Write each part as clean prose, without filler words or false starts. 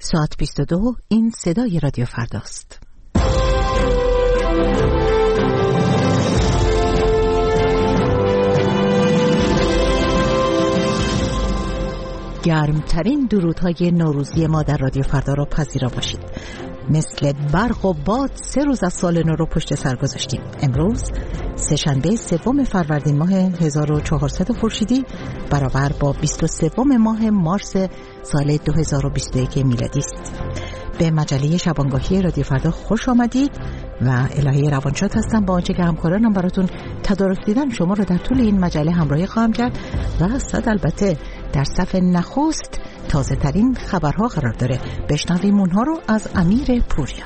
ساعت 22 این صدای رادیو فرداست. گرمترین درودهای نوروزی ما در رادیو فردا را پذیرا باشید. مثل برق و باد 3 روز از سال نو رو پشت سر گذاشتیم. امروز سه‌شنبه 3 فروردین ماه 1400 خورشیدی برابر با 23 ماه مارس سال 2021 میلادی است. به مجله شبانگاهی رادیو فردا خوش آمدید و الهه روانشاد هستم. با آنچه که همکارانم براتون تدارک دیدن شما رو در طول این مجله همراهی خواهم کرد و صد البته در صفحه نخست تازه ترین خبرها قرار داره. بشنویم اونها رو از امیر پوریا.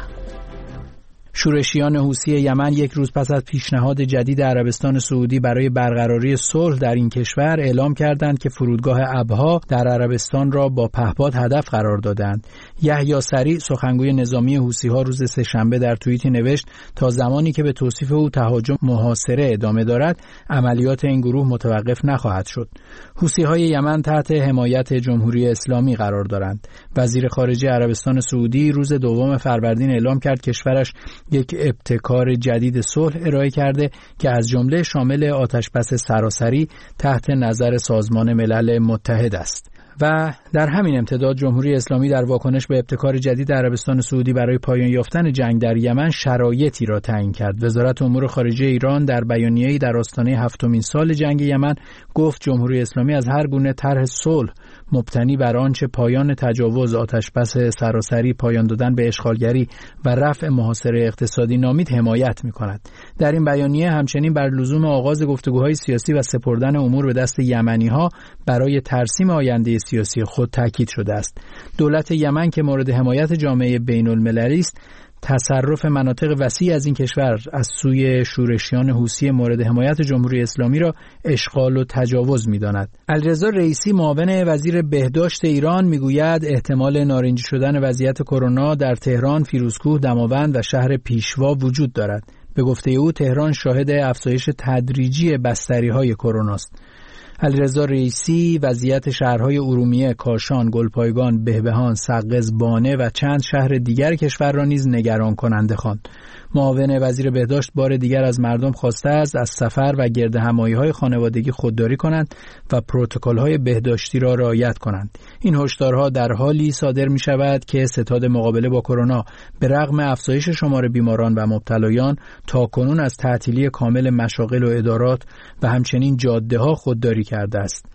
شورشیان حوثی یمن یک روز پس از پیشنهاد جدید عربستان سعودی برای برقراری صلح در این کشور اعلام کردند که فرودگاه ابها در عربستان را با پهپاد هدف قرار دادند. یحیی سریع سخنگوی نظامی حوثی‌ها روز سه‌شنبه در توییتی نوشت تا زمانی که به توصیف او تهاجم محاصره ادامه دارد عملیات این گروه متوقف نخواهد شد. حوثی‌های یمن تحت حمایت جمهوری اسلامی قرار دارند. وزیر خارجه عربستان سعودی روز 2 فروردین اعلام کرد کشورش یک ابتکار جدید صلح ارائه کرده که از جمله شامل آتشبس سراسری تحت نظر سازمان ملل متحد است. و در همین امتداد جمهوری اسلامی در واکنش به ابتکار جدید عربستان سعودی برای پایان یافتن جنگ در یمن شرایطی را تعیین کرد. وزارت امور خارجه ایران در بیانیه‌ای در آستانه 7مین سال جنگ یمن گفت جمهوری اسلامی از هر گونه طرح صلح مبتنی بر آنچه پایان تجاوز، آتشبس سراسری، پایان دادن به اشغالگری و رفع محاصره اقتصادی نامید حمایت می‌کند. در این بیانیه همچنین بر لزوم آغاز گفتگوهای سیاسی و سپردن امور به دست یمنی‌ها برای ترسیم آینده سیاسی خود تاکید شده است. دولت یمن که مورد حمایت جامعه بین‌المللی است، تصرف مناطق وسیع از این کشور از سوی شورشیان حوثی مورد حمایت جمهوری اسلامی را اشغال و تجاوز می‌داند. علیرضا رئیسی معاون وزیر بهداشت ایران میگوید احتمال نارنجی شدن وضعیت کرونا در تهران، فیروزکوه، دماوند و شهر پیشوا وجود دارد. به گفته او تهران شاهد افزایش تدریجی بستری‌های کرونا است. علیرضا رئیسی وضعیت شهرهای ارومیه، کاشان، گلپایگان، بهبهان، سقز، بانه و چند شهر دیگر کشور را نیز نگران کننده خواند. معاون وزیر بهداشت بار دیگر از مردم خواسته است از سفر و گردهمایی‌های خانوادگی خودداری کنند و پروتکل‌های بهداشتی را رعایت کنند. این هشدارها در حالی صادر می‌شود که ستاد مقابله با کرونا به رغم افزایش شمار بیماران و مبتلایان تاکنون از تعطیلی کامل مشاغل و ادارات و همچنین جاده‌ها خودداری کرده است.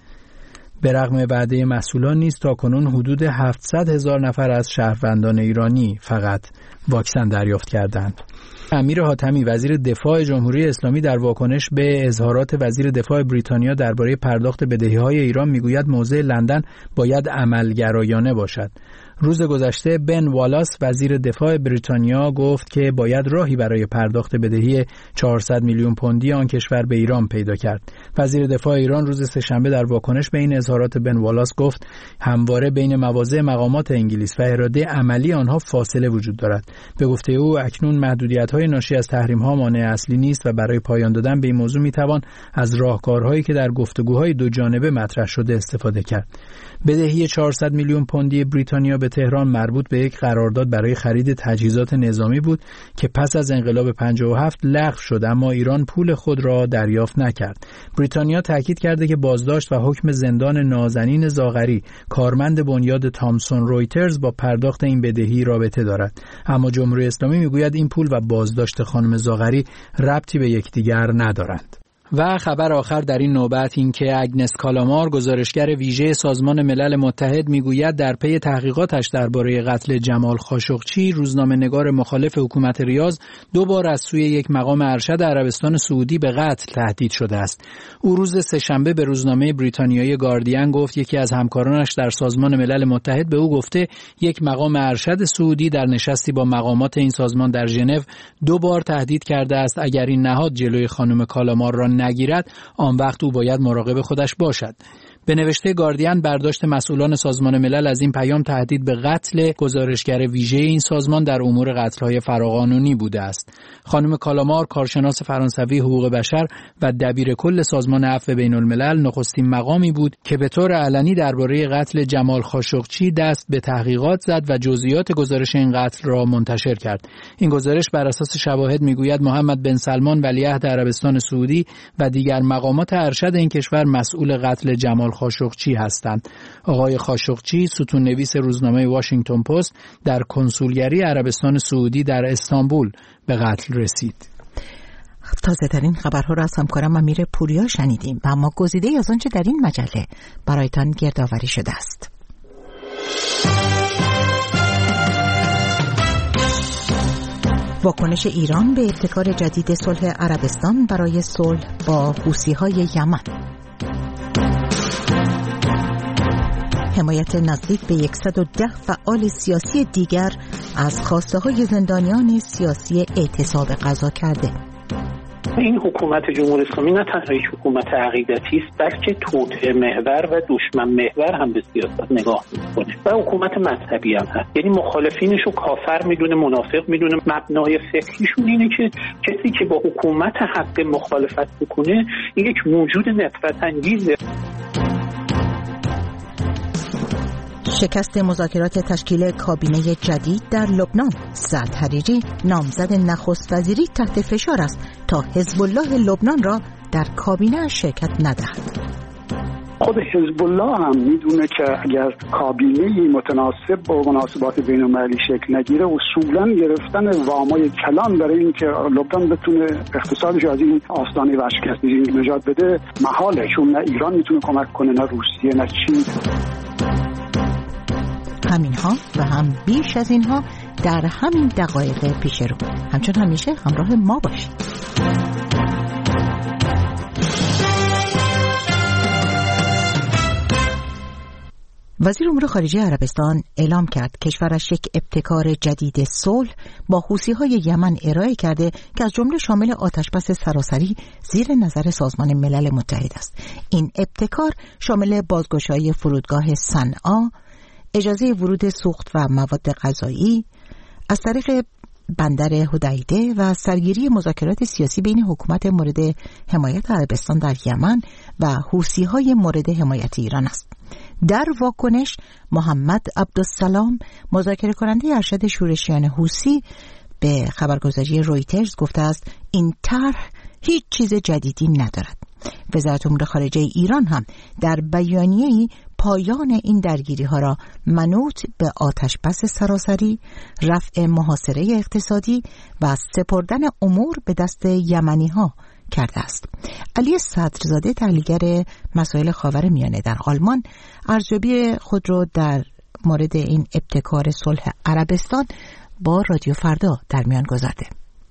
به رغم وعده مسئولان نیز تاکنون حدود 700,000 نفر از شهروندان ایرانی فقط واکسن دریافت کردند. امیر حاتمی وزیر دفاع جمهوری اسلامی در واکنش به اظهارات وزیر دفاع بریتانیا درباره پرداخت بدهی‌های ایران میگوید موضع لندن باید عملگرایانه باشد. روز گذشته بن والاس وزیر دفاع بریتانیا گفت که باید راهی برای پرداخت بدهی 400 میلیون پوندی آن کشور به ایران پیدا کرد. وزیر دفاع ایران روز سه‌شنبه در واکنش به این اظهارات بن والاس گفت همواره بین مواضع مقامات انگلیس و اراده عملی آنها فاصله وجود دارد. به گفته او اکنون محدودیت‌های ناشی از تحریم‌ها مانع اصلی نیست و برای پایان دادن به این موضوع می‌توان از راهکارهایی که در گفتگوهای دو جانبه مطرح شده استفاده کرد. بدهی 400 میلیون پوندی بریتانیا به تهران مربوط به یک قرارداد برای خرید تجهیزات نظامی بود که پس از انقلاب 57 لغو شد، اما ایران پول خود را دریافت نکرد. بریتانیا تاکید کرده که بازداشت و حکم زندان نازنین زاغری کارمند بنیاد تامسون رویترز با پرداخت این بدهی رابطه دارد، اما جمهوری اسلامی میگوید این پول و بازداشت خانم زاغری ربطی به یکدیگر ندارند. و خبر آخر در این نوبت این که اگنس کالامار گزارشگر ویژه سازمان ملل متحد میگوید در پی تحقیقاتش درباره قتل جمال خاشقچی روزنامه‌نگار مخالف حکومت ریاض 2 بار از سوی یک مقام ارشد عربستان سعودی به قتل تهدید شده است. او روز سه‌شنبه به روزنامه بریتانیایی گاردین گفت یکی از همکارانش در سازمان ملل متحد به او گفته یک مقام ارشد سعودی در نشستی با مقامات این سازمان در ژنو 2 بار تهدید کرده است اگر این نهاد جلوی خانم کالامار را نگیرد آن وقت او باید مراقب خودش باشد. به نوشته گاردین برداشت مسئولان سازمان ملل از این پیام تهدید به قتل گزارشگر ویژه این سازمان در امور قتل‌های فراقانونی بوده است. خانم کالامار، کارشناس فرانسوی حقوق بشر و دبیر کل سازمان عفو بین‌الملل، نخستین مقامی بود که به طور علنی درباره قتل جمال خاشقچی دست به تحقیقات زد و جزئیات گزارش این قتل را منتشر کرد. این گزارش بر اساس شواهد میگوید محمد بن سلمان ولیعهد عربستان سعودی و دیگر مقامات ارشد این کشور مسئول قتل جمال خاشقچی هستند. آقای خاشقچی ستون‌نویس روزنامه واشنگتن پست در کنسولگری عربستان سعودی در استانبول به قتل رسید. تازه‌ترین خبرها را از همکارم امیر پوریا شنیدیم و اما گزیده‌ای از آنچه در این مجله برایتان گردآوری شده است. واکنش ایران به ابتکار جدید صلح عربستان برای صلح با حوثی‌های یمن. حمایت نزدیک به 110 فعال سیاسی دیگر از خواسته‌های زندانیان سیاسی اعتصاب قضا کرده. این حکومت جمهوری اسلامی نه تنها یک حکومت عقیدتی است، بلکه توطئه محور و دشمن محور هم به سیاست نگاه می‌کنه و حکومت مذهبی هم هست. یعنی مخالفینش رو کافر میدونه، منافق میدونه. مبنای فکریشون اینه که کسی که با حکومت حق مخالفت بکنه این یک موجود نفرت انگیزه. شکست مذاکرات تشکیل کابینه جدید در لبنان. سعد حریری نامزد نخست وزیری تحت فشار است تا حزب الله لبنان را در کابینه شرکت ندهد. خود حزب الله هم میدونه که اگر کابینه‌ای متناسب با مناسبات بین‌المللی شکل نگیره اصولاً گرفتن وامای کلان برای اینکه لبنان بتونه اقتصادش از این آستانه ورشکستگی نجات بده محاله، چون نه ایران میتونه کمک کنه، نه روسیه، نه چین. همینها و هم بیش از اینها در همین دقایق پیش رو. همچون همیشه همراه ما باشید. وزیر امور خارجه عربستان اعلام کرد کشورش یک ابتکار جدید صلح با حوثی‌های یمن ارائه کرده که از جمله شامل آتشبس سراسری زیر نظر سازمان ملل متحد است. این ابتکار شامل بازگشایی فرودگاه صنعا، اجازه ورود سوخت و مواد غذایی از طریق بندر حدیده و سرگیری مذاکرات سیاسی بین حکومت مورد حمایت عربستان در یمن و حوثی‌های مورد حمایت ایران است. در واکنش محمد عبدالسلام، مذاکره کننده ارشد شورشیان حوثی، به خبرگزاری رویترز گفته است این طرح هیچ چیز جدیدی ندارد. وزارت امور خارجه ایران هم در بیانیه‌ای پایان این درگیری‌ها را منوط به آتشبس سراسری، رفع محاصره اقتصادی و سپردن امور به دست یمنی‌ها کرده است. علی صدرزاده، تحلیلگر مسائل خاورمیانه در آلمان، ارزیابی خود را در مورد این ابتکار صلح عربستان با رادیو فردا در میان گذارده.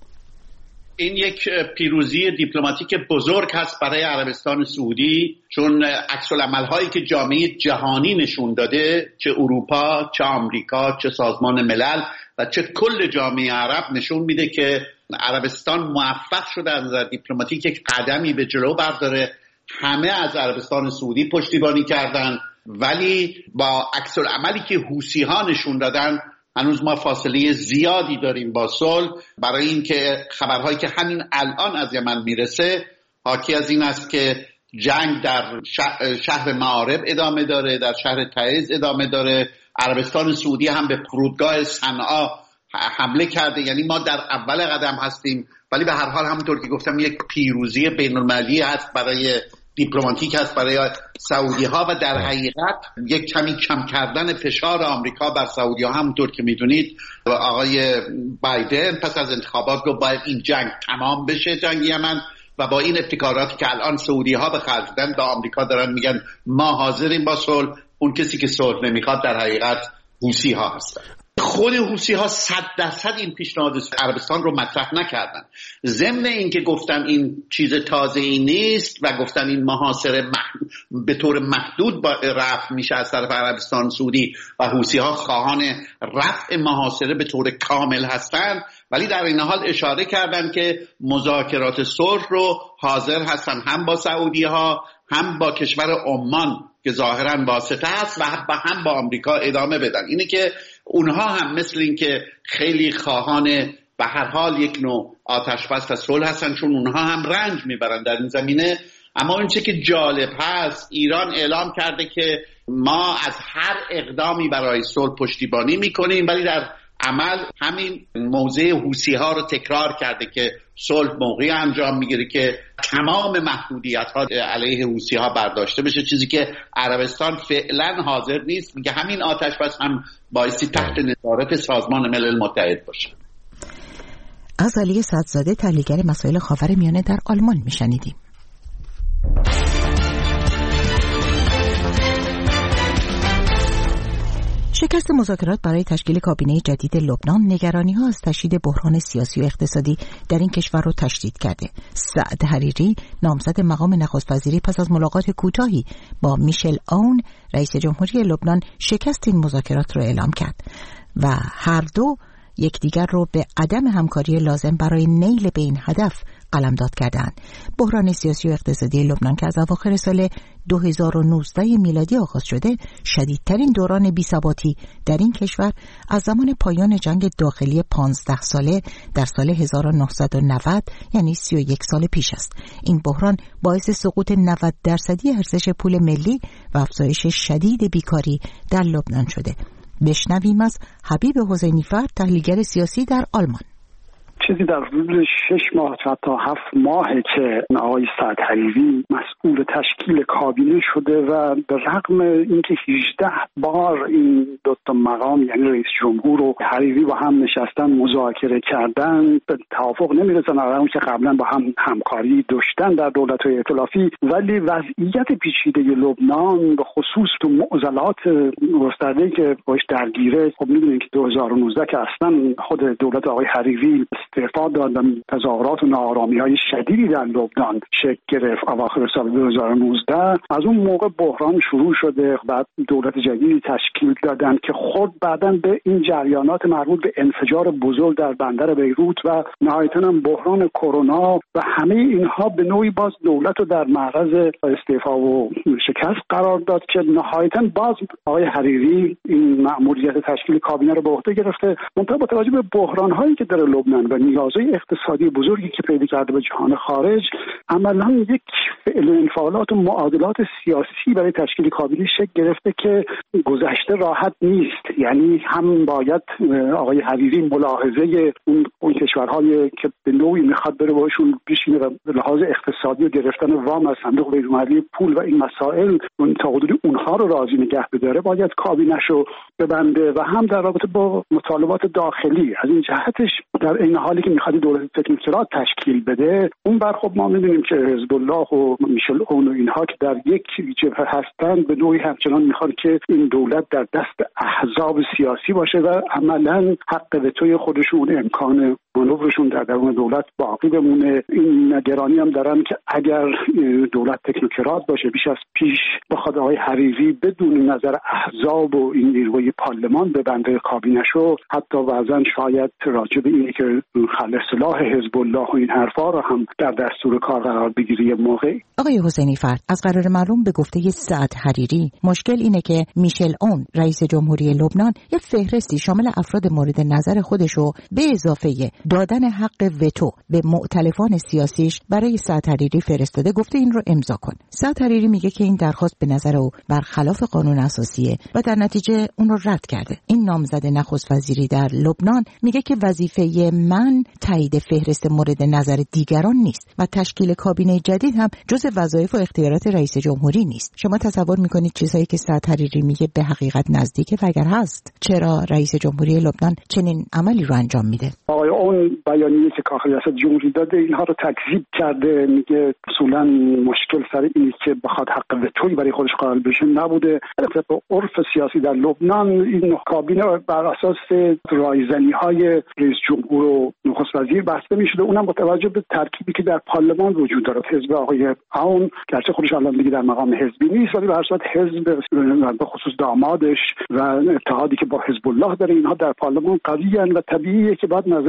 این یک پیروزی دیپلماتیک بزرگ هست برای عربستان سعودی، چون عکس‌العمل‌هایی که جامعه جهانی نشون داده، چه اروپا، چه آمریکا، چه سازمان ملل و چه کل جامعه عرب، نشون میده که عربستان موفق شده از نظر دیپلماتیک یک قدمی به جلو برداره. همه از عربستان سعودی پشتیبانی کردن، ولی با عکس‌العملی که حوثی‌ها نشون دادن هنوز ما فاصله زیادی داریم با صلح. برای اینکه خبرهایی که همین الان از یمن میرسه حاکی از این است که جنگ در شهر معارب ادامه داره، در شهر تعز ادامه داره. عربستان سعودی هم به فرودگاه صنعا حمله کرده. یعنی ما در اول قدم هستیم، ولی به هر حال همونطور که گفتم یک پیروزی بین‌المللی هست برای دیپلماتیک هست برای سعودی ها و در حقیقت یک کمی کم کردن فشار آمریکا بر سعودی ها. همونطور که میدونید آقای بایدن پس از انتخابات گفت باید این جنگ تمام بشه، جنگ یمن، و با این ابتکاراتی که الان سعودی ها به خرج دادن به آمریکا دارن میگن ما حاضریم با صلح. اون کسی که صلح نمیخواد در حقیقت حوثی ها هستن. خود حوثی ها 100% این پیشنهاد عربستان رو مطرح نکردن. ضمن این که گفتن این چیز تازه ای نیست و گفتن این محاصره به طور محدود رفع میشه از طرف عربستان سعودی و حوثی ها خواهان رفع محاصره به طور کامل هستن، ولی در این حال اشاره کردن که مذاکرات صلح رو حاضر هستن هم با سعودی ها هم با کشور عمان که ظاهرا واسطه است و هم با آمریکا ادامه بدن. اینه که اونها هم مثل این که خیلی خواهان به هر حال یک نوع آتشبس و صلح هستن، چون اونها هم رنج میبرن در این زمینه. اما اون چه که جالب هست، ایران اعلام کرده که ما از هر اقدامی برای صلح پشتیبانی میکنیم، ولی در عمل همین موضع حوثی‌ها رو تکرار کرده که صلح موقعی انجام میگیره که تمام محدودیت‌ها علیه حوثی‌ها برداشته بشه، چیزی که عربستان فعلا حاضر نیست. میگه همین آتش‌بس هم بایستی تحت نظارت سازمان ملل متحد باشه. از علی صدزاده، تحلیلگر مسائل خاورمیانه در آلمان میشنیدیم. شکست مذاکرات برای تشکیل کابینه جدید لبنان نگرانی‌ها از تشدید بحران سیاسی و اقتصادی در این کشور را تشدید کرده. سعد حریری، نامزد مقام نخست وزیری، پس از ملاقات کوتاهی با میشل اون، رئیس جمهوری لبنان، شکست این مذاکرات را اعلام کرد و هر دو یکدیگر رو به عدم همکاری لازم برای نیل به این هدف قلمداد کردند. بحران سیاسی و اقتصادی لبنان که از اواخر سال 2019 میلادی آغاز شده، شدیدترین دوران بی‌ثباتی در این کشور از زمان پایان جنگ داخلی 15 ساله در سال 1990، یعنی 31 سال پیش است. این بحران باعث سقوط 90% ارزش پول ملی و افزایش شدید بیکاری در لبنان شده. بشنویم از حبیب حسینی‌فر، تحلیلگر سیاسی در آلمان. چیزی در حدود 6 ماه تا 7 ماهه که آقای سعد حریری مسئول تشکیل کابینه شده و به رغم اینکه 18 بار این دو تا مقام، یعنی رئیس جمهور و حریری با هم نشستن مذاکره کردن، به توافق نمیرسن، رغم اینکه قبلا با هم همکاری داشتن در دولت‌های ائتلافی، ولی وضعیت پیچیده لبنان به خصوص تو معضلات گسترده‌ای که باش درگیره، خب می‌دونید که 2019 که اصلا خود دولت آقای حریری استعفا داد و تظاهرات و ناآرامی‌های شدیدی در لبنان شکل گرفت اواخر سال 2019. از اون موقع بحران شروع شده، بعد دولت جدیدی تشکیل دادن که خود بعداً به این جریانات مربوط به انفجار بزرگ در بندر بیروت و نهایتاً هم بحران کرونا و همه اینها به نوعی باز دولت رو در معرض استعفا و شکست قرار داد که نهایتاً باز آقای حریری این مأموریت تشکیل کابینه رو به عهده گرفته. منتها با توجه به بحران‌هایی که در لبنان و نیازهای اقتصادی بزرگی که پیدا کرده به جهان خارج، عملاً یک فعل و انفعالات و معادلات سیاسی برای تشکیل کابینه شکل گرفته که گذشته راحت نیست. یعنی هم باید آقای حریری ملاحظه اون کشورهایی که به نوعی میخواد بره باشون بشینه و به لحاظ اقتصادی و گرفتن وام از صندوق بین‌المللی پول و این مسائل تا حدودی اونها رو راضی نگه بداره، باید کابینه‌شو ببنده و هم در رابطه با مطالبات داخلی. از این جهتش در این حالی که میخواد دولت تکنوکرات تشکیل بده، اون بر خب ما میدونیم که حزب الله و میشل اون و اینها که در یک جبهه هستند، به نوعی همچنان میخواد که این دولت در دست احزاب سیاسی باشه و عملاً حق وتوی خودشون، امکان مانورشون در درون دولت باقی بمونه. این نگرانی هم دارن که اگر دولت تکنوکرات باشه بیش از پیش بخواد آقای حریری بدون نظر احزاب و این نیروی پارلمان ببنده کابینه‌شو، حتی بعضن شاید راجع به اینی که خلع سلاح حزب الله و این حرفا رو هم در دستور کار قرار بگیری موقعی. آقای حسینی‌فر، از قرار معلوم به گفته سعد حریری، مشکل اینه که میشل اون، رئیس جمهوری لبنان، یه فهرستی شامل افراد مورد نظر خودشو به اضافه دادن حق وتو به مؤتلفان سیاسیش برای سعد حریری فرستاده، گفته این رو امضا کن. سعد حریری میگه که این درخواست به نظر او برخلاف قانون اساسیه و در نتیجه اون رو رد کرده. این نامزد نخست وزیری در لبنان میگه که وظیفه من تایید فهرست مورد نظر دیگران نیست و تشکیل کابینه جدید هم جزء وظایف و اختیارات رئیس جمهوری نیست. شما تصور میکنید چیزایی که سعد حریری میگه به حقیقت نزدیکه؟ و اگر هست، چرا رئیس جمهوری لبنان چنین عملی رو انجام میده؟ آقای اون بیانیه‌ای که کاخ ریاست جمهوری داده اینها رو تکذیب کرده، میگه اصولا مشکل سر اینه که بخواد حق وتویی برای خودش قائل بشه نبوده. البته عرف سیاسی در لبنان این کابینه بر اساس رایزنی‌های رئیس جمهور و نخست وزیر بسته میشده، اونم با توجه به ترکیبی که در پارلمان وجود داره. حزب آقای اون گرچه خودش الان دیگه در مقام حزبی نیست، ولی به هر صورت حزب به خصوص دامادش و اتحادی که با حزب الله داره، اینها در پارلمان قویان و طبیعیه که بعد نظر اینها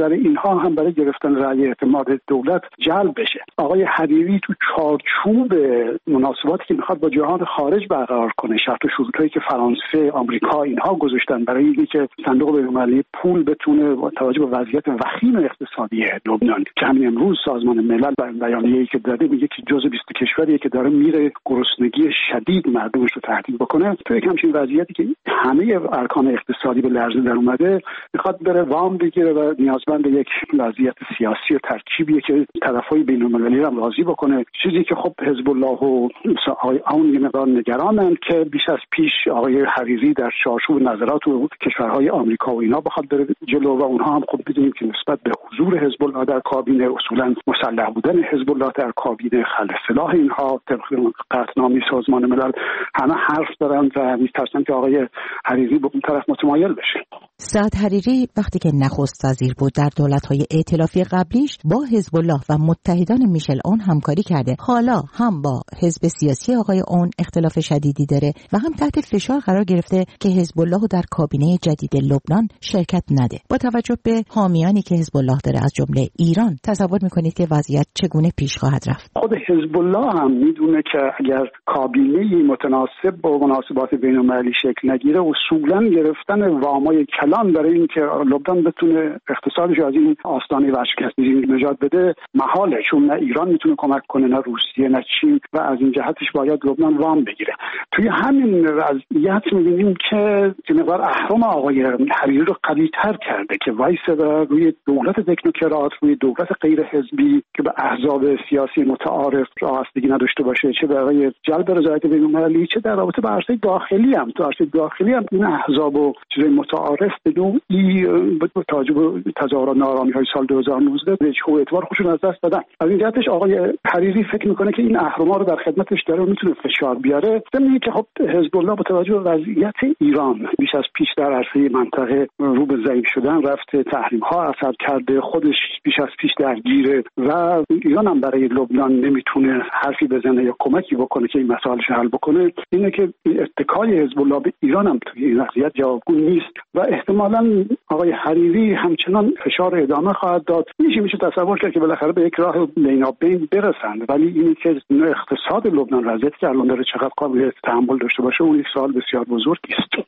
ها هم برای گرفتن رأی اعتماد دولت جلب بشه. آقای حریری تو چارچوب مناسباتی که میخواد با جهان خارج برقرار کنه، شرط و شروطایی که فرانسه، آمریکا اینها گذاشتن برای اینکه صندوق بین‌المللی پول بتونه با توجه به وضعیت وخیم اقتصادی لبنان که همین امروز سازمان ملل بیانیه‌ای که داده میگه که جزو 20 کشوریه که داره میره گرسنگی شدید مردمش رو تهدید بکنه، تو یک همچین وضعیتی که همه ارکان اقتصادی به لرزه در اومده میخواد بره وام بگیره و نیازمند یک وضعیت سیاسی و ترکیبیه که طرفای بین‌المللی رو راضی بکنه، چیزی که خب حزب الله و آقای اون یه مقدار نگرانند که بیش از پیش آقای حریری در چارچوب نظرات و کشورهای آمریکا و اینا بخواد بره جلو و اونها هم خب می‌دونیم که نسبت به حضور حزب الله در کابینه، اصولا مسلح بودن حزب الله در کابینه، خلع سلاح اینها طبق قطعنامه سازمان ملل همه حرف دارن و می‌ترسن که آقای حریری به اون طرف متمایل بشه. سعد حریری وقتی که نخست وزیر بود در دولت‌های ائتلافی قبلیش با حزب الله و متحدان میشل اون همکاری کرده. حالا هم با حزب سیاسی آقای اون اختلاف شدیدی داره و هم تحت فشار قرار گرفته که حزب الله در کابینه جدید لبنان شرکت نده. با توجه به حامیانی که حزب الله داره از جمله ایران، تصور میکنید که وضعیت چگونه پیش خواهد رفت؟ خود حزب الله هم میدونه که اگر کابینه متناسب با مناسبات بین‌المللی شکل نگیره، اصولا گرفتن وامای کلان برای اینکه لبنان بتونه اقتصادش از این آستانه ورشکستگی نجات بده محاله، چون نه ایران میتونه کمک کنه، نه روسیه، نه چین و از این جهتش باید لبنان وام بگیره. توی همین وضعیت می‌بینیم که مقدار اهرم آقای حریری رو قوی‌تر کرده که وایسه روی دولت تکنوکرات، روی دولت غیر حزبی که به احزاب سیاسی متعارف وابستگی نداشته باشه، چه برای جلب رضایت بین‌المللی چه در رابطه با عرصه داخلی هم. تو عرصه داخلی هم این احزاب و چیزای متعارف به نوعی با توجه به تظاهرات ناآرامی‌های سال 2019 به وجه اعتبار خودشون از دست دادن. از این جهتش آقای حریری فکر میکنه که این اهرم‌ها رو در خدمتش داره و میتونه فشار بیاره. ضمن که خب حزب الله با توجه به وضعیت ایران بیش از پیش در عرصه منطقه رو به ضعیف شدن رفته، تحریم‌ها اثر کرده، خودش بیش از پیش درگیره و ایران هم برای لبنان نمیتونه حرفی بزنه یا کمکی بکنه که این مسائل حل بکنه. اینه که اتکای حزب الله به ایران هم توی این وضعیت جوابگو نیست و احتمالاً آقای حریری همچنان فشار ادامه خواهد داد. میشه تصور کرد که بالاخره به یک راه بینابین برسند، ولی اینی که اقتصاد لبنان وضعیتی که الان داره چقدر قابل تحمل داشته باشه اون یک سوال بسیار بزرگی است.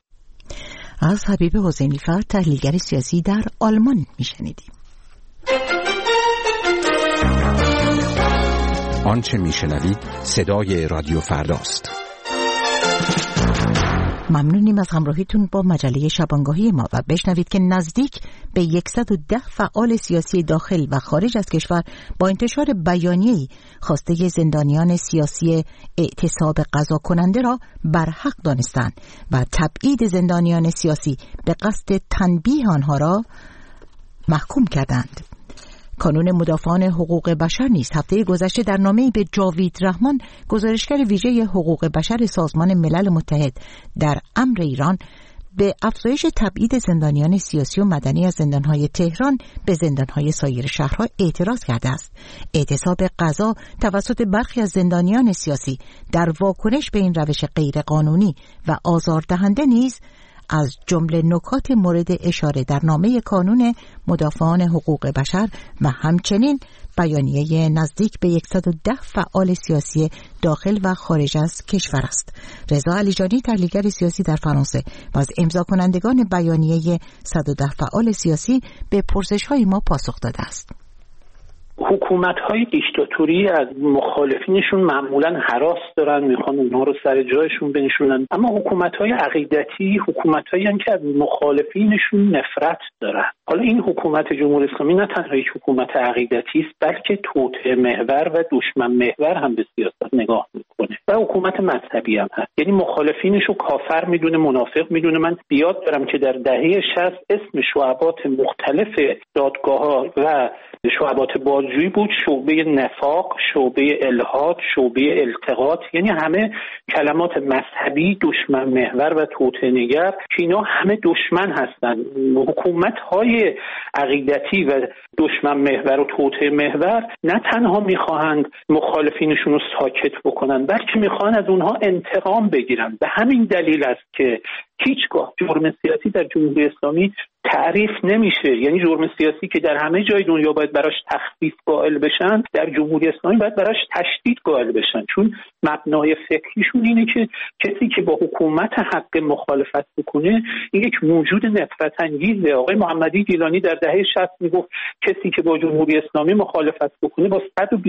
از حبیب حسینی فر، تحلیلگر سیاسی در آلمان میشنیدیم. آنچه میشنوید صدای رادیو فرداست. ممنونیم از همراهیتون با مجله شبانگاهی ما و بشنوید که نزدیک به 110 فعال سیاسی داخل و خارج از کشور با انتشار بیانیه‌ای خواسته زندانیان سیاسی اعتصاب قضا کننده را برحق دانستند و تبعید زندانیان سیاسی به قصد تنبیه آنها را محکوم کردند. کانون مدافعان حقوق بشر نیز هفته گذشته در نامه‌ای به جاوید رحمان، گزارشگر ویژه حقوق بشر سازمان ملل متحد در امر ایران، به افزایش تبعید زندانیان سیاسی و مدنی از زندانهای تهران به زندانهای سایر شهرها اعتراض کرده است. اعتصاب قضا توسط برخی از زندانیان سیاسی در واکنش به این روش غیرقانونی و آزاردهنده نیز از جمله نکات مورد اشاره در نامه کانون مدافعان حقوق بشر و همچنین بیانیه نزدیک به 110 فعال سیاسی داخل و خارج از کشور است. رضا علیجانی، تحلیلگر سیاسی در فرانسه و از امضا کنندگان بیانیه 110 فعال سیاسی، به پرسش‌های ما پاسخ داده است. حکومت‌های دیکتاتوری از مخالفینشون معمولاً هراس دارن، میخوان اونها رو سر جایشون بنشونن، اما حکومت‌های عقیدتی حکومت‌هایی هستند که از مخالفینشون نفرت دارن. حالا این حکومت جمهوری اسلامی نه تنها یک حکومت عقیدتی است، بلکه توطئه محور و دشمن محور هم به سیاست نگاه میکنه و حکومت مذهبی هم هست. یعنی مخالفینش رو کافر میدونه، منافق میدونه. من بیاد دارم که در دهه 60 اسم شعبات مختلف دادگاه‌ها و شعبات بازجویی بود، شعبه نفاق، شعبه الحاد، شعبه التقاط، یعنی همه کلمات مذهبی، دشمن محور و توطئه نگر که اینا همه دشمن هستند. حکومت‌های عقیدتی و دشمن محور و توطئه محور نه تنها میخواهند مخالفینشون رو ساکت بکنن، بلکه میخواهند از اونها انتقام بگیرن. به همین دلیل است که هیچگاه جرم سیاسی در جمهوری اسلامی تعریف نمیشه. یعنی جرم سیاسی که در همه جای دنیا باید براش تخفیف قائل بشن، در جمهوری اسلامی باید براش تشدید قائل بشن، چون مبنای فکریشون اینه که کسی که با حکومت حق مخالفت بکنه این یک موجود نفرت انگیزه. آقای محمدی گیلانی در دهه 60 میگفت کسی که با جمهوری اسلامی مخالفت بکنه با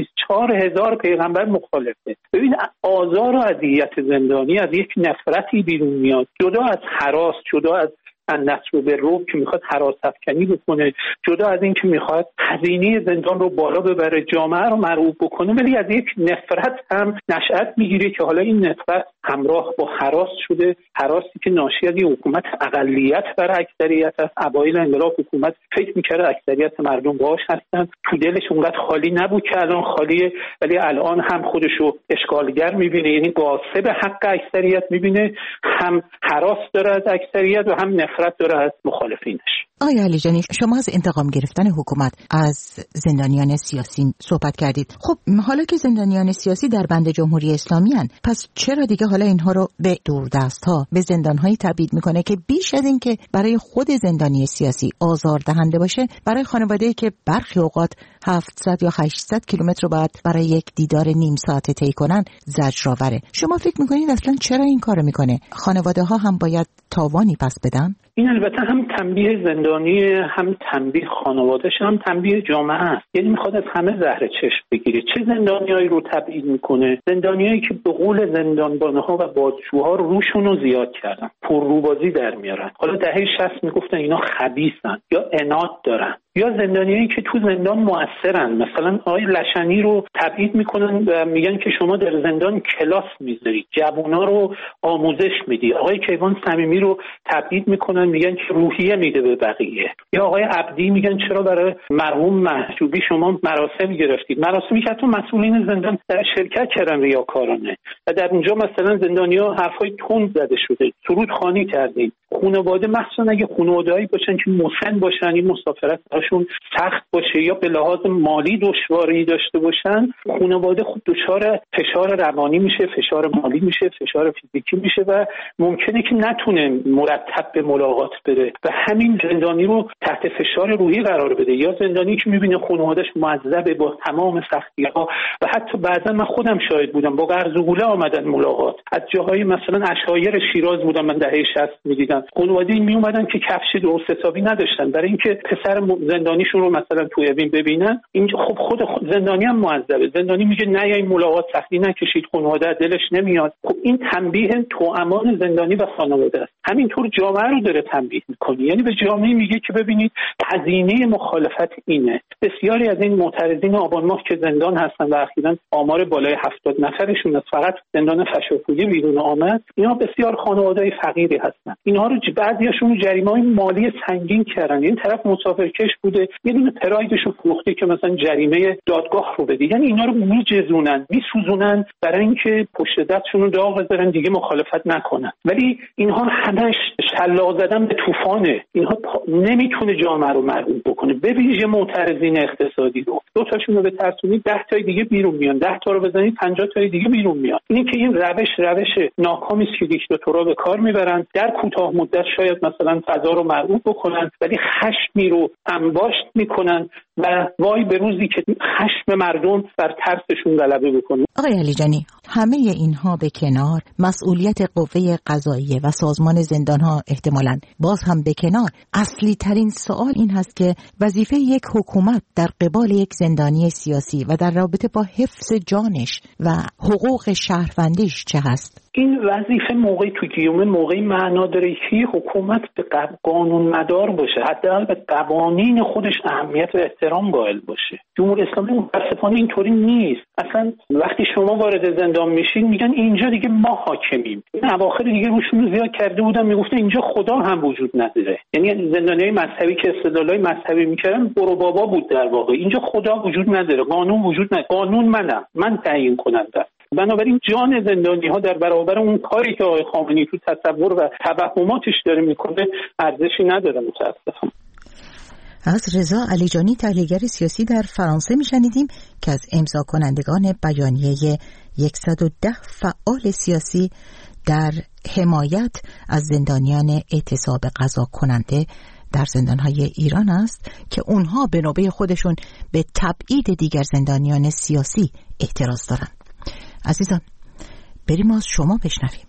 124,000 پیغمبر مخالفه. ببین آزار و اذیت زندانی از یک نفرتی بیرون میاد، جدا از هراس، جدا از نصر به رعب که میخواد هراس افکنی بکنه، جدا از این که میخواد هزینه زندان رو بالا ببره، جامعه رو مرعوب بکنه، ولی از یک نفرت هم نشأت میگیره که حالا این نفرت همراه با هراس شده، هراسی که ناشی از این حکومت اقلیت بر اکثریت است. اوایل انقلاب حکومت فکر میکرد اکثریت مردم باهاش هستن، تو دلش اونقدر خالی نبود که الان خالیه، ولی الان هم خودشو اشغالگر میبینه، یعنی غاصب حق اکثریت میبینه، هم هراس داره از اکثریت و هم نفرت داره از مخالفینش. آقای علیجانی، شما از انتقام گرفتن حکومت از زندانیان سیاسی صحبت کردید. خب حالا که زندانیان سیاسی در بند جمهوری اسلامی هن، پس چرا دیگه حالا اینها رو به دوردست‌ها، به زندان‌هایی تبعید میکنه که بیش از این که برای خود زندانی سیاسی آزاردهنده باشه، برای خانواده‌ای که برخی اوقات 700 یا 800 کیلومتر رو باید برای یک دیدار نیم ساعته طی کنن زجرآوره. شما فکر میکنید اصلا چرا این کارو میکنه؟ خانواده‌ها هم باید تاوانی پس بدن؟ این البته هم تنبیه زندانی، هم تنبیه خانواده‌اش، هم تنبیه جامعه است. یعنی میخواد از همه زهر چشم بگیره. چه زندانیایی رو تبعید میکنه؟ زندانیایی که به قول زندانبانها و بازجوها روشون رو زیاد کردن، پرروبازی در میارن. حالا دهه 60 میگفتن اینا خبیثن یا عناد دارن. یا زندانیایی که تو زندان مؤثرن، مثلا آقای لشنی رو تبعید میکنن و میگن که شما در زندان کلاس میذارید، جوونا رو آموزش میدی. آقای کیوان صمیمی رو تبعید میکنن، میگن که روحیه میده به بقیه. یا آقای عبدی میگن چرا برای مرحوم محجوبی شما مراسم گرفتید، مراسمی که حتی مسئولین زندان در شرکت کردن ریاکارانه، و در اونجا مثلا زندانیا حرفای تند زده شده، سرود خوانی کردید. خانواده مخصوصا اگه خانواده‌ای باشن که مسن باشن، این مسافرت براشون سخت باشه یا به لحاظ مالی دشواری داشته باشن، خانواده خود دچار فشار روانی میشه، فشار مالی میشه، فشار فیزیکی میشه و ممکنه که نتونه مرتب به ملاقات بره و همین زندانی رو تحت فشار روحی قرار بده. یا زندانی که میبینه خانواده‌اش معذبه با تمام سختی‌ها و حتی بعضا من خودم شاهد بودم با قرض و گوله آمدن ملاقات، از جاهای مثلا عشایر شیراز بودم من دهه 60 می‌دیدم خانواده می اومدن که کفش درست حسابی نداشتن برای اینکه پسر زندانیشون رو مثلا تو اوین ببینن. اینجا خب خود زندانی هم معذبه، زندانی میگه نه این ملاقات سختی نکشید، خانواده دلش نمیاد. خب این تنبیه توامان زندانی و خانواده است. همینطور جامعه رو داره تنبیه میکنه، یعنی به جامعه میگه که ببینید هزینه مخالفت اینه. بسیاری از این معترضین آبان ماه که زندان هستن و اخیراً آمار بالای 70 نفرشون از فقط زندان فشارپویی بیرون آمد، اینا بسیار خانواده‌های فقیری هستن. اینها رو بعضیاشون جریمه‌های مالی سنگین کردن. این طرف مسافرکش بوده، یه دونه پرایدشو فروخته که مثلا جریمه دادگاه رو بده. یعنی اینا رو میجزونن، میسوزونن برای اینکه پشت دستشون رو داغ بذارن دیگه مخالفت نکنن. ولی اینها همش شلاق زدن به طوفانه. اینها نمیتونه جامعه رو مرعوب بکنه. ببینید معترضین اقتصادی رو دو تاشون رو به ترسونی 10 تای دیگه بیرون میان، 10 تا رو بزنید 50 تای دیگه بیرون میان. اینه که این روش ناکامی است که دیکتاتورها به کار میبرن. در کوتاه مدت شاید مثلا فضا رو مرعوب بکنن ولی خشمی رو انباشت میکنن و وای به روزی که خشم مردم بر ترسشون غلبه بکنه. آقای علیجانی، همه اینها به کنار، مسئولیت قوه قضاییه و سازمان زندانها احتمالاً باز هم به کنار، اصلی ترین سوال این هست که وظیفه یک حکومت در قبال یک زندانی سیاسی و در رابطه با حفظ جانش و حقوق شهروندیش چه هست؟ این وظیفه موقعی تو گیومه موقعی معنا داره که حکومت به قانون مدار باشه، حداقل به قوانین خودش اهمیت و احترام قائل باشه. جمهوری اسلامی متأسفانه اینطوری نیست. اصلا وقتی شما وارد زندان میشین میگن اینجا دیگه ما حاکمیم. این اواخر دیگه روشون زیاد کرده بودن، میگفتن اینجا خدا هم وجود نداره. یعنی زندانیای مذهبی که استدلالای مذهبی میکردن برو بابا بود در واقع. اینجا خدا وجود نداره، قانون وجود نداره، قانون من تعیین کننده. بنابراین جان زندانی ها در برابر اون کاری که آقای خامنه‌ای تو تصور و توهماتش داره میکنه ارزشی نداره متاسفانه. از رضا علیجانی، تحلیلگر سیاسی در فرانسه میشنیدیم که از امضا کنندگان بیانیه 110 فعال سیاسی در حمایت از زندانیان اعتصاب قضا کننده در زندانهای ایران است که اونها به نوبه خودشون به تبعید دیگر زندانیان سیاسی اعتراض دارن. عزیزان، بریم از شما بشنویم.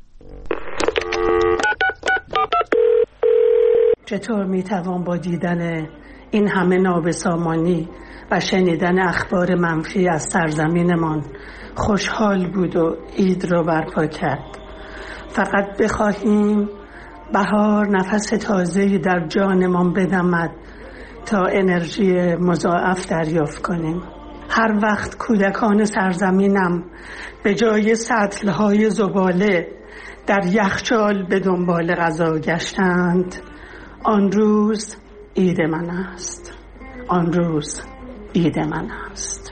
چطور میتوان با دیدن این همه نابسامانی و شنیدن اخبار منفی از سرزمینمان خوشحال بود و عید رو برپا کرد؟ فقط بخواهیم بهار نفس تازه‌ای در جانمان بدمد تا انرژی مضاعف دریافت کنیم. هر وقت کودکان سرزمینم به جای سطل‌های زباله در یخچال به دنبال غذا گشتند، آن روز عید من است. آن روز عید من است.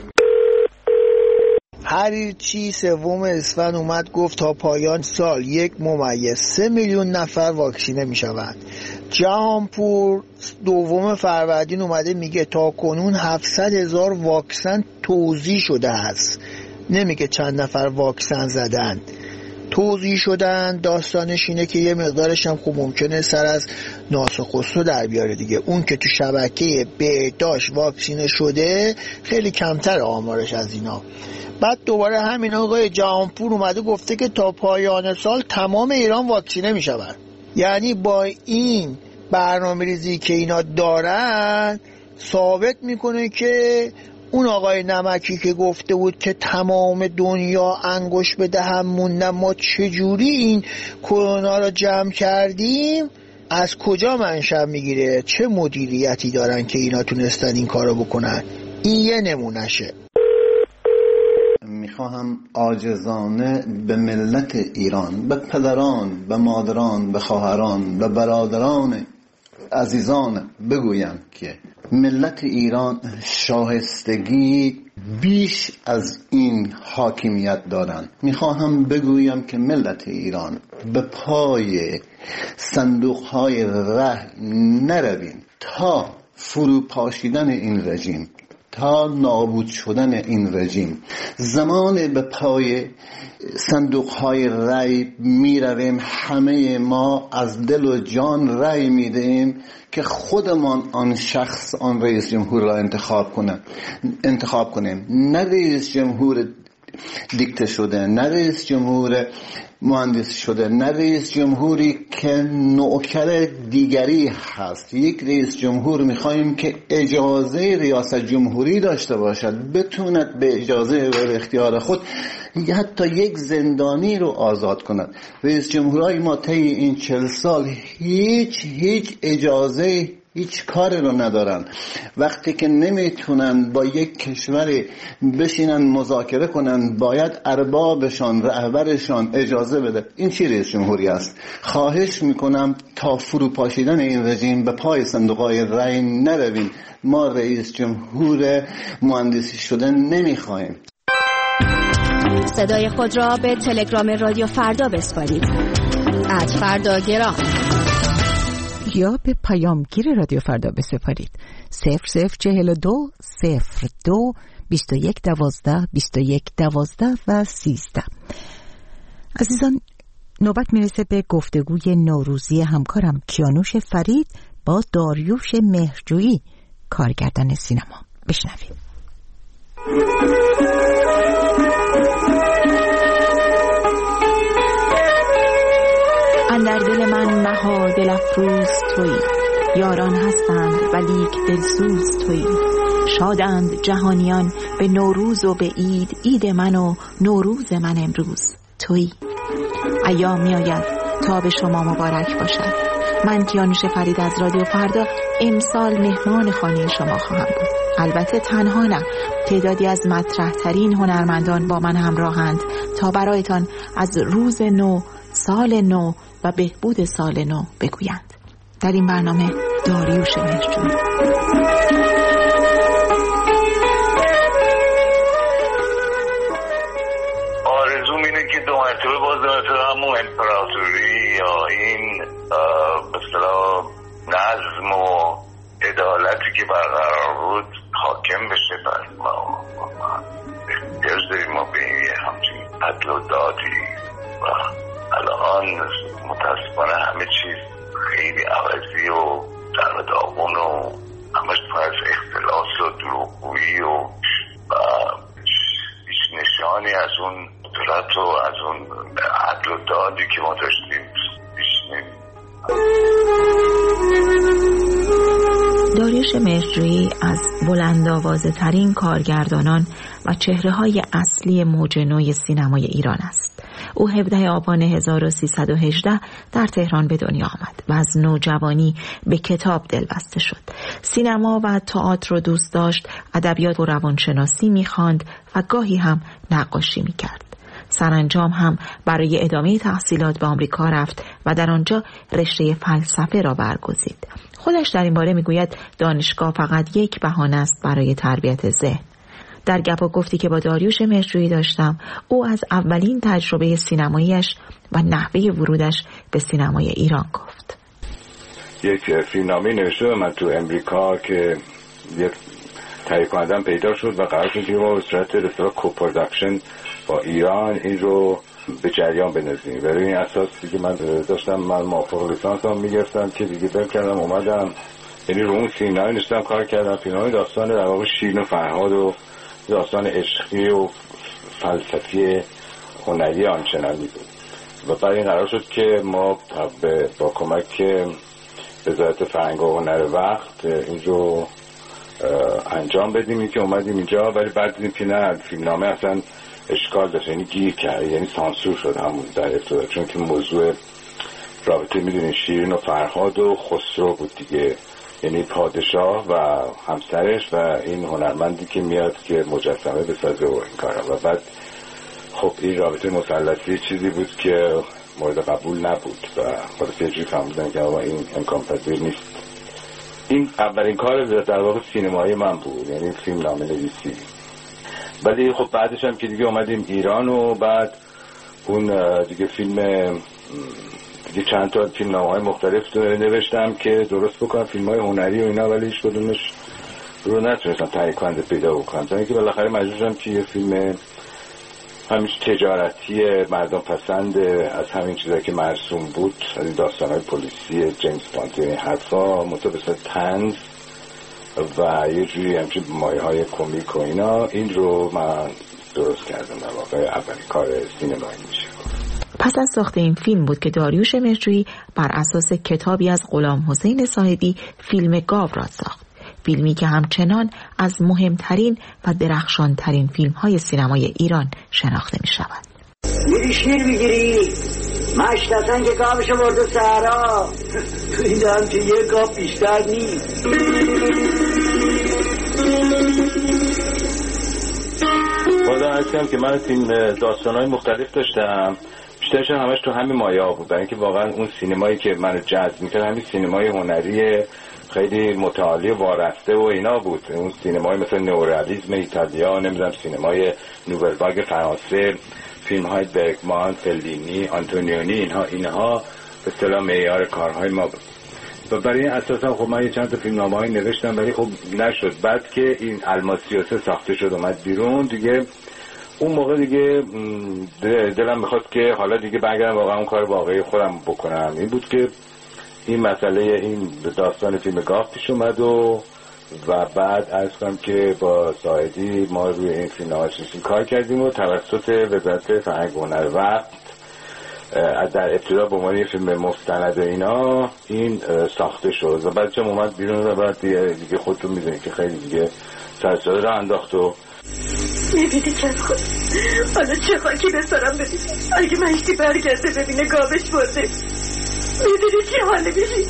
حریرچی 3 اسفند اومد گفت تا پایان سال 1.3 میلیون نفر واکسینه می شوند. جهانپور 2 فروردین اومده میگه تا کنون 700,000 واکسن توزیع شده است. نمیگه چند نفر واکسن زدن، توزیع شدن. داستانش اینه که یه مقدارش هم خب ممکنه سر از ناس و خسرو در بیاره دیگه. اون که تو شبکه بهداشت واکسینه شده خیلی کمتر آمارش از اینا. بعد دوباره همین آقای جهانپور اومده گفته که تا پایان سال تمام ایران واکسینه می شود. یعنی با این برنامه ریزی که اینا دارن ثابت میکنه که اون آقای نمکی که گفته بود که تمام دنیا انگشت به دهن موندن، ما چجوری این کرونا رو جمع کردیم، از کجا منشأ میگیره، چه مدیریتی دارن که اینا تونستن این کارو بکنن. این یه نمونشه. میخواهم عاجزانه به ملت ایران، به پدران، به مادران، به خواهران، به برادران عزیزان بگویم که ملت ایران شایستگی بیش از این حاکمیت دارند. میخواهم بگویم که ملت ایران به پای صندوقهای ره نروین تا فروپاشیدن این رژیم، تا نابود شدن این رژیم. زمان به پای صندوقهای رای می رویم، همه ما از دل و جان رای می دهیم که خودمان آن شخص، آن رئیس جمهور را انتخاب کنیم. نه رئیس جمهور دیکته شده، نه رئیس جمهور مهندس شده، نه رئیس جمهوری که نوکر دیگری هست. یک رئیس جمهور میخوایم که اجازه ریاست جمهوری داشته باشد، بتوند به اجازه و اختیار خود حتی یک زندانی رو آزاد کند. رئیس جمهورای ما طی این 40 سال هیچ اجازه، هیچ کار رو ندارن. وقتی که نمیتونن با یک کشور بشینن مذاکره کنن، باید اربابشان، رهبرشان اجازه بده. این چی رئیس جمهوری است؟ خواهش میکنم تا فروپاشیدن این رژیم به پای صندوقهای رای نرویم. ما رئیس جمهور مهندسی شده نمیخوایم. صدای خود را به تلگرام رادیو فردا بسپارید. @فرداگرام یا به پیامگیر رادیو فردا بسپارید. 0042 02 21 12 21 12 و 13. عزیزان، نوبت میرسه به گفتگوی نوروزی همکارم کیانوش فرید با داریوش مهرجویی، کارگردان سینما. بشنویم. اندر دل من مها دل افروز تویی، یاران هستند ولیک دلسوز تویی. شادند جهانیان به نوروز و به عید، عید من و نوروز من امروز تویی. ایام می آید تا به شما مبارک باشد. من کیانوش فرید از رادیو فردا امسال مهمان خانه شما خواهم بود. البته تنها نه، تعدادی از مطرح ترین هنرمندان با من همراهند تا برایتان از روز نو، سال نو و بهبود سال نو بگویند. در این برنامه داریوش مهرجویی. آرزوم اینه که 2 مرتبه باز همون امپراتوری یا این به اصطلاح نظم و عدالتی که برقرار بود حاکم بشه بر ما. احتیاج داریم ما به همچین عدل و دادی و الان متاسفانه همه چیز خیلی عوضی و در داغون و همش پر از اختلاس و دروغگویی و هیچ نشانی از اون قدرت و از اون عدل و دادی که ما داشتیم پیش داریوش مهرجویی از بلندآوازه ترین کارگردانان و چهره‌های اصلی موج نو سینمای ایران است. او 17 آبان 1318 در تهران به دنیا آمد و از نوجوانی به کتاب دلبسته شد. سینما و تئاتر رو دوست داشت، ادبیات و روانشناسی می‌خواند و گاهی هم نقاشی می‌کرد. سرانجام هم برای ادامه تحصیلات به آمریکا رفت و در آنجا رشته فلسفه را برگزید. خودش در این باره میگوید دانشگاه فقط یک بهانه است برای تربیت ذهن. در گپ و گفتی که با داریوش مهرجویی داشتم، او از اولین تجربه سینماییش و نحوه ورودش به سینمای ایران گفت. یک فیلمنامه نوشته من تو امریکا که یک تهیه کننده‌ام پیدا شد و قرار شد که ما به صورت رساله کوپروداکشن با ایران این رو به جریان بندازیم. برای این اساس دیگه من داشتم موافقه لیسانسم میگرفتم که دیگه دل کردم اومدم، یعنی رو اون فیلمنامه نوشتم کار کردم. فیلمنامه داستان در واقع شیرین و فرهاد و داستان عشقی و فلسفی هنری آنچنانی بود و بعد این قرار شد که ما با کمک وزارت فرهنگ و هنر وقت این رو انجام بدیم. این که اومدیم اینجا ولی بعد دیدیم که نه، فیلمنامه اصلا اشکال داشت، یعنی گیر کرد، یعنی سانسور شد همون در ابتدا، چون که موضوع رابطه میدونین شیرین و فرهاد و خسرو بود دیگه، یعنی پادشاه و همسرش و این هنرمندی که میاد که مجسمه بسازه و این کارا. و بعد خب این رابطه مثلثی چیزی بود که مورد قبول نبود و خلاص یه جوری فهمیدن که این امکان پذیر نیست. این اولین کار در واقع سینمایی من بود، یعنی فیلمنامه نویسی. ولی خب بعدش هم که دیگه اومدیم ایران و بعد اون دیگه فیلم دیگه چند تا فیلمنامه‌های مختلف نوشتم که درست بکنم، فیلم‌های هنری و اینا، ولی هیچ کدومش رو نتونستم تهیه کننده پیدا بکنم، تا اینکه بالاخره مجبور شدم که یه فیلم همیشه تجارتی مردم پسند از همین چیزایی که مرسوم بود، از این داستان‌های پلیسی جیمز باند این حرفا متوسط طنز و یه جوری همچین مایه‌های کمیک و اینا، این رو من درست کردم. در واقع اولین کار سینمایی میشه. پس از ساخت این فیلم بود که داریوش مهرجویی بر اساس کتابی از غلام حسین صاحبی فیلم گاو را ساخت. فیلمی که همچنان از مهمترین و درخشانترین فیلم‌های سینمای ایران شناخته می شود. میری شیر بگیری؟ مشت اصلا که گاوشو برده سهرا، تو این هم که یه گاو بیشتر نیست. بازم هستم که من فیلم داستان‌های مختلف داشتم، بیشترشون همش تو همین مایه ها بود، برای اینکه واقعا اون سینمایی که منو جذب می‌کرد همین سینمای هنری خیلی متعالی و وارسته و اینا بود. اون سینمای مثل نئورئالیسم ایتالیا، نمیدونم سینمای نوول واگ فرانسه، فیلم‌های برگمان، فلینی، آنتونیونی، اینها به اصطلاح معیار کارهای ما بود. و برای این اساسا خب من چند تا فیلمنامه‌ای نوشتم ولی خب نشد. بعد که این الماسیوسه ساخته شد اومد بیرون دیگه، اون موقع دیگه دلم میخواد که حالا دیگه برگردم واقعا اون کار واقعی خودم بکنم. این بود که این مسئله این داستان فیلم گاو پیش اومد و بعد عرض کنم که با ساعدی ما روی این فیلمنامه کار کردیم و توسط وزارت فرهنگ و هنر وقت در ابتدا به عنوان فیلم مستند اینا این ساخته شد و بعد چون اومد بیرون و بعد دیگه خودتون میدونید که خیلی دیگه سرساده را انداخت و میبینی که خود حالا چه خاکی بسارم ببین اگه مشتی برگرده ببینه گاوش برده، میبینی چه حاله میشی.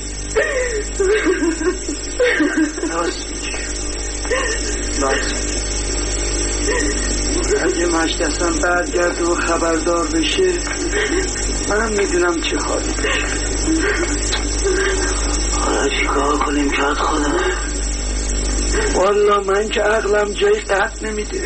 اگه مشت اصلا برگرده و خبردار بشه منم میدونم چه حالی بشه. حالا چیکار کنیم که خودم؟ والا من که عقلم جای قطع نمیده.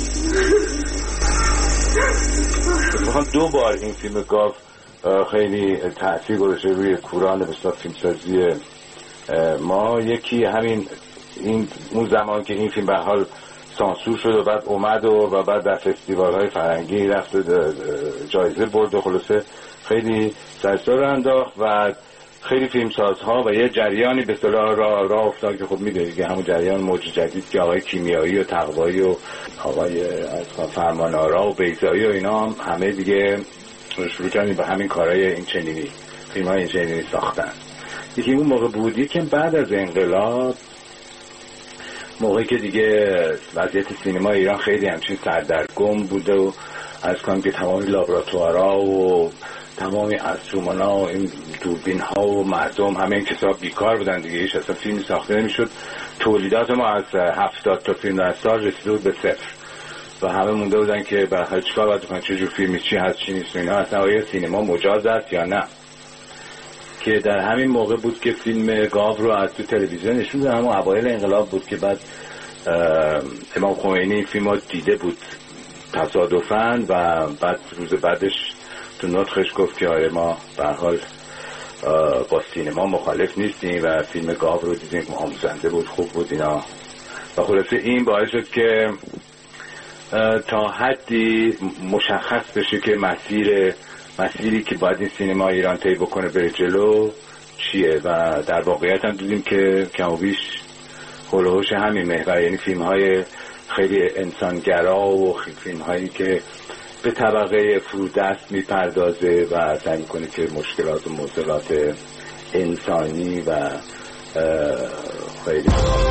دو بار این فیلم گاو خیلی تأثیر گذاشته روی کوران بسیار فیلمسازی ما. یکی همین اون زمان که این فیلم به حال سانسور شد و بعد اومد و بعد در فستیوال‌های فرنگی رفت جایزه برد و خلاصه خیلی سرسار انداخت و خیلی فیلمسازها و یه جریانی به اصطلاح راه افتاد که خب میدونید که همون جریان موج جدید که آقای کیمیایی و تقوایی و آقای فرمانآرا و بیضایی و اینا هم همه دیگه شروع کردن به همین کارهای این چنینی، فیلم‌های این چنینی ساختن. یکی اون موقع بودی که بعد از انقلاب، موقعی که دیگه وضعیت سینما ایران خیلی همچین سردرگم بوده و از کنم که تمامی لابراتوارها و تمامی انسترومن‌ها و این دوربین‌ها و مردم همه این کسا بیکار بودن دیگه، هیچ اصلا فیلمی ساخته نمی‌شد. تولیدات ما از 70 تا فیلم در سال رسیده بود به صفر و همه مونده بودن که بالاخره چیکار باید بکنن، چه جور فیلمی، چی هست چی نیست، اینا اصلا آیا سینما مجاز است یا نه. که در همین موقع بود که فیلم گاو رو از تو تلویزیون نشون دادن، همون اوایل انقلاب بود که بعد امام خمینی این فیلم رو دیده بود تصادفاً و بعد روز بعدش تو نطقش گفت که آره ما به هر حال با سینما مخالف نیستیم و فیلم گاو رو دیدیم که آموزنده بود، خوب بود اینا. و خلاصه این باعث شد که تا حدی مشخص بشه که مسیری که باید این سینما ایران طی بکنه بره جلو چیه و در واقعیت هم دیدیم که کم و بیش هولوش همین محور، یعنی فیلم های خیلی انسانگرا و فیلم هایی که به طبقه فرودست میپردازه و سعی میکنه که مشکلات و معضلات انسانی و خیلی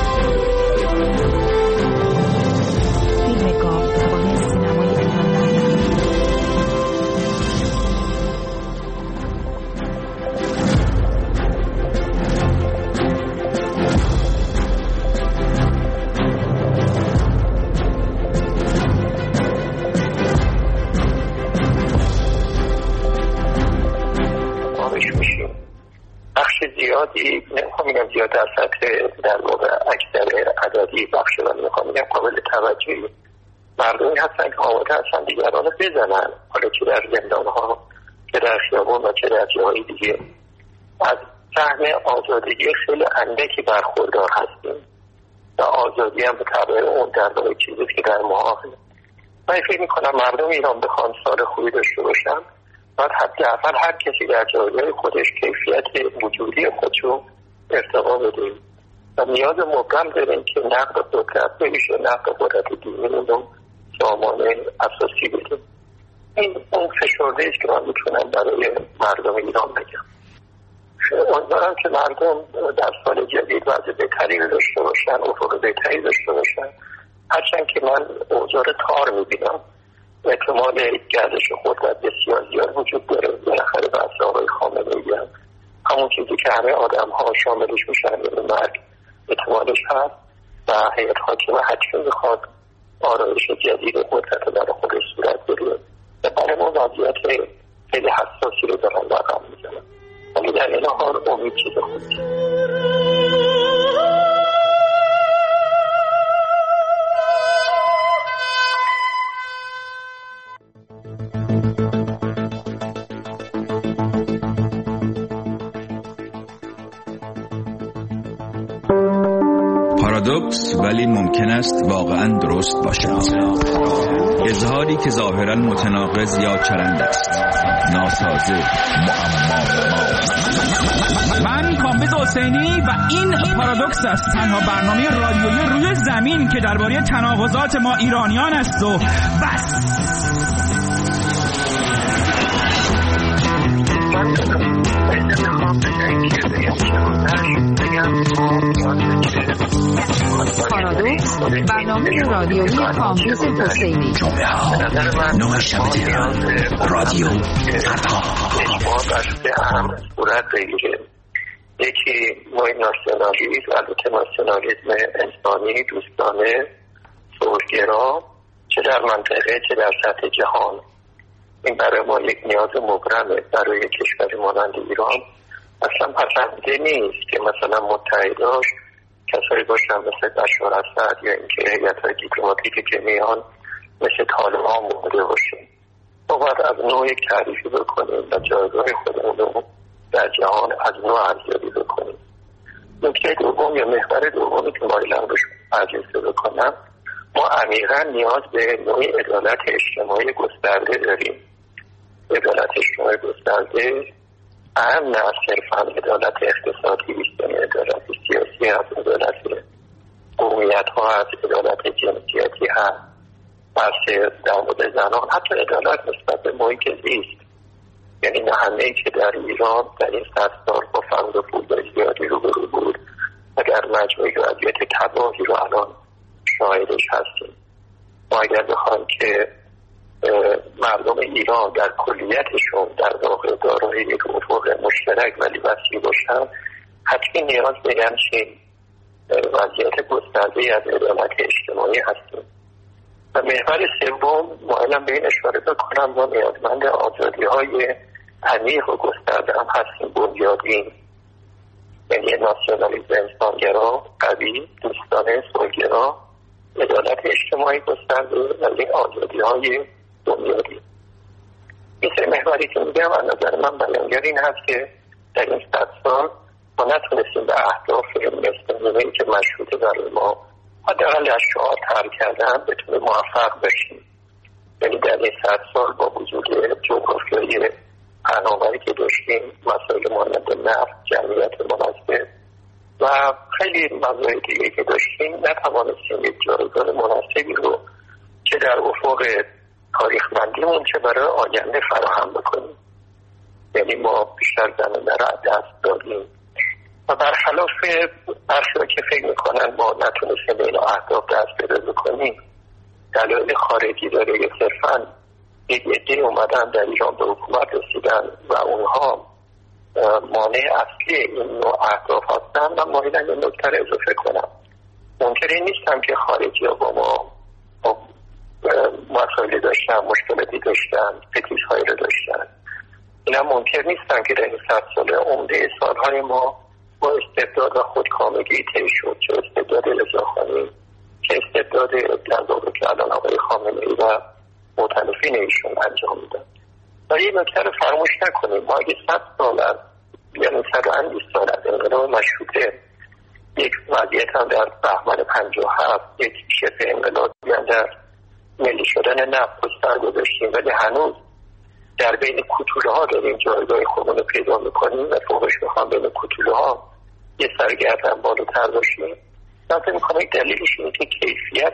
زیادی، نمیخوام میگم زیاد در سطح در واقع اکثر عددی بخش رو نمیخوام میگم قابل توجهی مردمی هستن که آماده هستن دیگران رو بزنن، حالا چه در زندان ها چه در خیابون و چه در جاهای دیگه. از سهم آزادگی خیلی اندکی برخوردار هستیم و آزادی هم به تبع اون در واقع چیزی که در ما من فکر میکنم مردم ایران بخوان سال خوبی داشته باشن باید حداقل هر کسی در جایگاه خودش کیفیت وجودی خودشو ارتقا بده و نیاز مبرم داریم که نقد قدرت بمیشه، نقد قدرت دینی رو سامان اساسی بده. این اون فشرده است که من میتونم برای مردم ایران بگم. امیدوارم که مردم در سال جدید وضع بهتری داشته باشن، افق بهتری داشته باشن. هرچند که من اوضاع تار میبینم، احتمال گردش قدرت بسیار زیاد وجود داره. بالاخره بحث آقای خامنه‌ای هم همون چیزی که همه آدم ها شاملش میشن به مرگ احتمالش هست و هیئت حاکمه حتمی میخواد آرایش جدید قدرت برای خودش صورت بده و برای ما وضعیت خیلی حساسی رو دارن رقم میزنن، ولی در این حال امید چیز خودی. پارادوکس ولی ممکن است واقعا درست باشد. اظهاری که ظاهرا متناقض یا چرند است، ناسازه، معما. من کامبیز حسینی و این پارادوکس است، تنها برنامه رادیویی روی زمین که درباره تناقضات ما ایرانیان است و بس. پارادوکس برنامه رادیویی کامبیز حسینی. جمعه ها 9 شب تهران، رادیو فردا. اهم صورت بگیره. یکی نوع ناسیونالیسم، البته ناسیونالیسم انسانی، دوستانه، صلح‌گرا، چه در منطقه چه در سطح جهان. این برای ما یک نیاز مبرمه برای کشوری مانند ایران. اصلا پسنده نیست که مثلا متحداش کسایی باشن مثل بشار اسد یا اینکه هیئت‌های دیپلماتیکی که میان مثل طالبان مونده باشیم. ما باید از نوع یک تعریفی بکنیم و جایگاه خودمون رو در جهان از نوع ارزیابی بکنیم. نکته دوم یا محور دومی که مایلم روش برجسته بکنم، ما عمیقا نیاز به نوع عدالت اجتماعی گسترده داریم. عدالت اجتماعی گسترده اهم نه صرفا عدالت اقتصادی است، یعنی عدالت سیاسی هست، عدالت قومیت ها هست، عدالت جنسیتی هست، بحث در مورد زنان، حتی عدالت نسبت به محیط زیست. یعنی نهنه‌ای که در ایران در این 100 سال با فقر و پول زیادی روبرو بود و در مجموعه وضعیت تباهی رو الان شاهدش هستیم. ما اگر بخوایم که مردم ایران در کلیتشون در واقع دارای یک افق مشترک ولی وسیع باشن، حتمی نیاز به همچین وضعیت گسترده از عدالت اجتماعی هستیم. و محور سوم مایلم به این اشاره بکنم ما نیازمند آزادی‌های عمیق و گسترده هم هستیم، بنیادین، یعنی ناسیونالیسم انسانگرا قوی، دوستانه صلح‌گرا، عدالت اجتماعی گسترده و این آزادی‌های بنیادین. این سه محوری که میگم از نظر من بیانگر این هست که در این 100 سال ما نتونستیم به اهداف مستقیمی که مشروطه برای ما حداقل از شعار طرح کردن بتونه موفق بشیم. یعنی در این 100 سال با وجود جغرافیای پهناوری که داشتیم، مسائل مانند نفت، جمعیت مناسب و خیلی مسائل دیگه که داشتیم، نتوانستیم یک جایگاه مناسبی رو چه در افق تاریخمندیمون چه برای آینده فراهم بکنیم. یعنی ما بیشتر زمینه را دست دادیم و برخلاف برخی که فکر میکنن ما نتونستیم به این اهداف دست پیدا بکنیم، دلایل خارجی داره که صرفاً یک عده اومدن در ایران به حکومت رسیدن و اونها مانع اصلی این نوع اهداف هستن. من مایلم این نکته رو اضافه کنم. منکر این نیستم که خارجی ها با ما مسائلی داشتن، مشکلاتی داشتن، فتیش‌هایی رو داشتن. اینا منکر نیستن که در این 100 سال عمده سالهای ما با استبداد و خودکامگی طی شد، چه استبداد رضاخانی، چه استبداد در واقع که الان آقای خامنه‌ای و مخالفین ایشون انجام میدن. و این نکته رو فراموش نکنیم، ما اگه 100 سال از یعنی 120 سال از انقلاب مشروطه یک وضعیت هم در بهمن 57 یک شبه انقلابی هم در ملی شدن نفت بستر گذاشتیم، ولی هنوز در بین کوتوله ها داریم جایگاه خودمون رو پیدا میکنیم و فوقش میخوام بین کوتوله ها یه سرگردن بالاتر باشیم. من فکر میکنم یک دلیلش اینه که کیفیت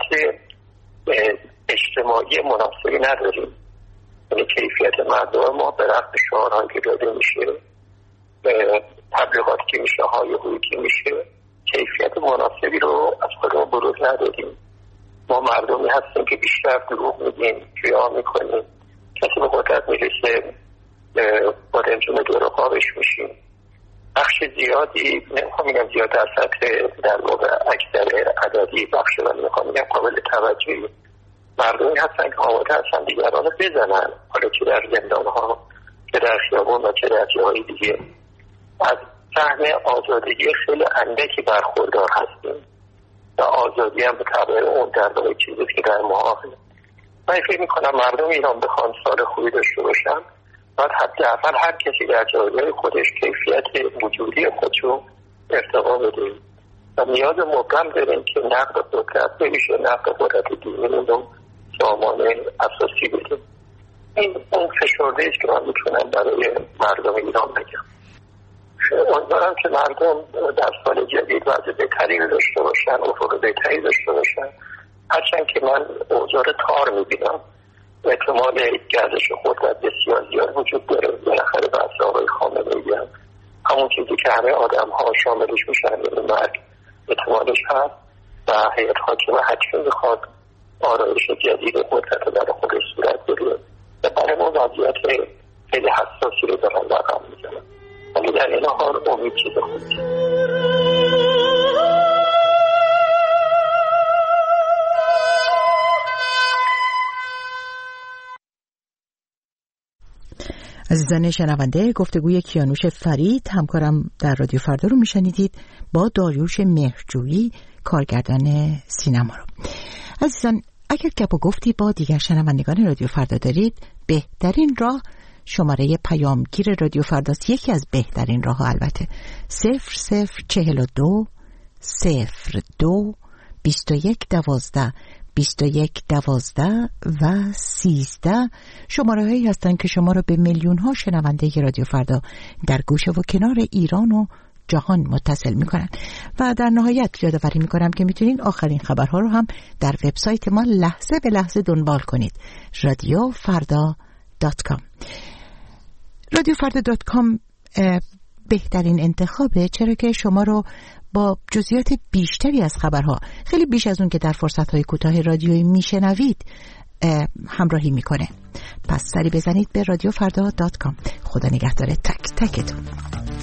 اجتماعی مناسبی نداریم. یعنی کیفیت مردم ما به رغم شعارهایی که داده میشه، تبلیغاتی که میشه، های هایی که میشه، کیفیت مناسبی رو از خودمون بروز نداریم. ما مردمی هستیم که بیشتر دروغ میگیم، ریا میکنیم، کسی به قدرت میرسه با رنجون دروغابش میشیم. بخش زیادی، نمیخوام میگم زیاد در سطح در واقع اکثر عددی بخش رو نمیخوام میگم قابل توجهی، مردمی هستن که آماده هستن دیگران رو بزنن، حالا که در زندان ها، که در خیابون و که در جاهای دیگه. از سهم آزادگی خیلی اندکی برخوردار هستیم و آزادی هم به طبع اون در واقع چیزی که در معاهده. من فکر میکنم مردم ایران بخوان سال خوبی داشته باشن، باید حداقل هر کسی در جایگاه خودش کیفیت وجودی خودشو ارتقا بده و نیاز مبرم داریم که نقد قدرت نمیشه، نقد قدرت دینی رو سامان اساسی بدیم. این اون فشرده است که من میتونم برای مردم ایران بگم. امیدوارم که مردم در سال جدید وضع بهتری داشته باشن، افق بهتری داشته باشن. هرچند که من اوضاع تار میبینم، احتمال گردش قدرت بسیار زیاد وجود داره. بالاخره بحث آقای خامنه‌ای هم همون چیزی که همه آدم ها شاملش میشن، یعنی مرگ احتمالش هست و هیئت حاکمه حتمی میخواد آرایش جدید قدرت رو در خودش صورت بده و برای ما وضعیت خیلی حساسی رو دارن رقم میزنن، ولی در این حال امید چیز خوبی. عزیزان شنونده، گفتگوی کیانوش فرید همکارم در رادیو فردا رو میشنیدید با داریوش مهرجویی کارگردان سینما رو. عزیزان، اگر گپ و گفتی با دیگر شنوندگان رادیو فردا دارید، بهترین راه شماره پیامگیر رادیو فرداست. یکی از بهترین راه ها البته 0042 02 21 12 21 12 و 13 شماره‌هایی هستند که شما را به میلیون‌ها شنونده رادیو فردا در گوشه و کنار ایران و جهان متصل می‌کنند. و در نهایت یادآوری می‌کنم که می‌تونید آخرین خبرها رو هم در وبسایت ما لحظه به لحظه دنبال کنید. radiofarda.com. radiofarda.com بهترین انتخابه، چرا که شما رو با جزئیات بیشتری از خبرها، خیلی بیش از اون که در فرصت‌های کوتاه رادیویی میشنوید، همراهی میکنه. پس سری بزنید به radiofarda.com. خدا نگهدار تک تکتون.